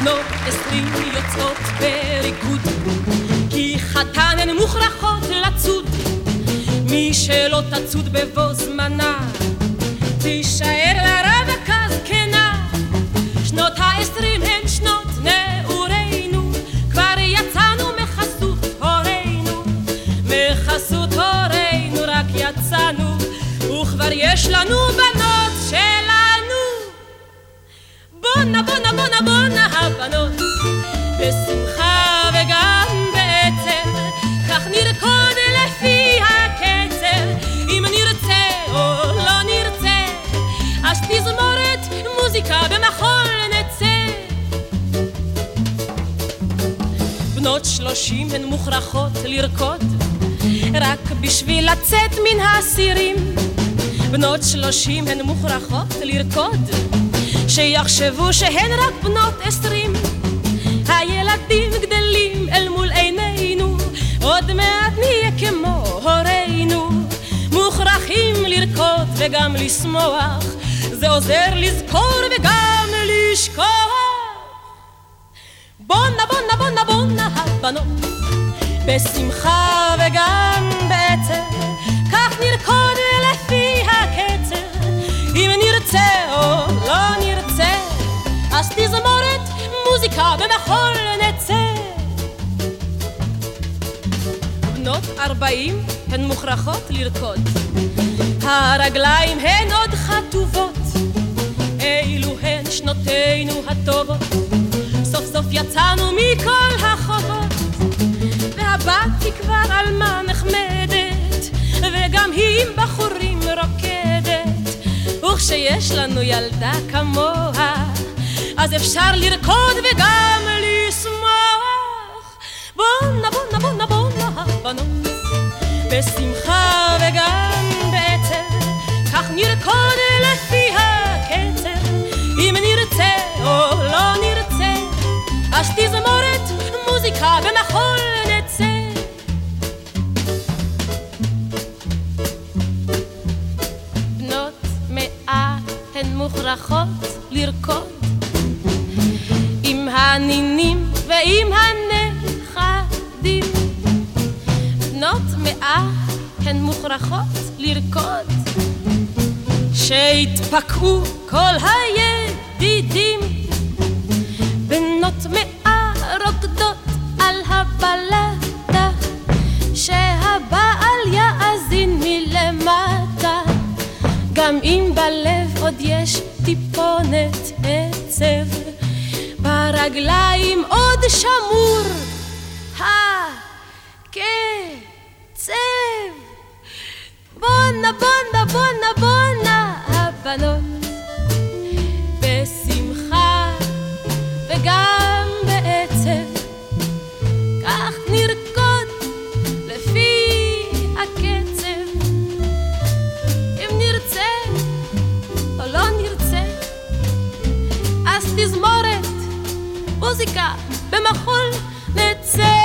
בנות 20 יוצאות בריקוד, כי חתן הן מוכרחות לצוד. מי שלא תצוד בבוא זמנה תישאר לרווקה זקנה. שנות ה-20 הן שנות נעורינו, כבר יצאנו מחסות הורינו, מחסות הורינו רק יצאנו, וכבר יש לנו בנות שלנו. בונה בונה בונה בונה הבנות, בשמחה וגם בעצב, כך נרקוד לפי הקצב. אם נרצה או לא נרצה, אז תזמורת מוזיקה במחול נצא. בנות 30 הן מוכרחות לרקוד, רק בשביל לצאת מן האסירים. בנות 30 הן מוכרחות לרקוד, שיחשבו שהן רק בנות 20. הילדים גדלים אל מול עינינו, עוד מעט נהיה כמו הורינו. מוכרחים לרקוד וגם לשמוח, זה עוזר לזכור וגם לשכוח. בונה בונה בונה בונה הבנות, בשמחה וגם בעצב, כך נרקוד לפי הקצב. אם נרצה או לא נרצה, אז תזמורת מוזיקה במחול נצא. בנות 40 הן מוכרחות לרקוד, הרגליים הן עוד חטובות, אילו הן שנותינו הטובות. סוף סוף יצאנו מכל החובות, והבת היא כבר אלמה נחמדת, וגם היא עם בחורים רוקדת. וכשיש לנו ילדה כמוה, אז אפשר לרקוד וגם לשמוח. בונה בונה בונה בונה הבנות, בשמחה וגם בעצב, כך נרקוד לפי הקצב. אם נרצה או לא נרצה, אז תזמורת מוזיקה במחול נצא. בנות 100 הן מוכרחות לרקוד, עם הנינים ועם הנכדים. בנות 100 הן מוכרחות לרקוד, שהתפקעו כל הידידים. בנות 100 רוקדות על הבלדה, שהבעל יאזין מלמטה, גם אם בלב עוד יש טיפונת עצב, ברגליים עוד שמור הקצב. בונה בונה בונה בונה הבנות, בשמחה וגם בעצב, כך נרקוד לפי הקצב. אם נרצה או לא נרצה, אז תזמורת מוזיקה במחול נצא.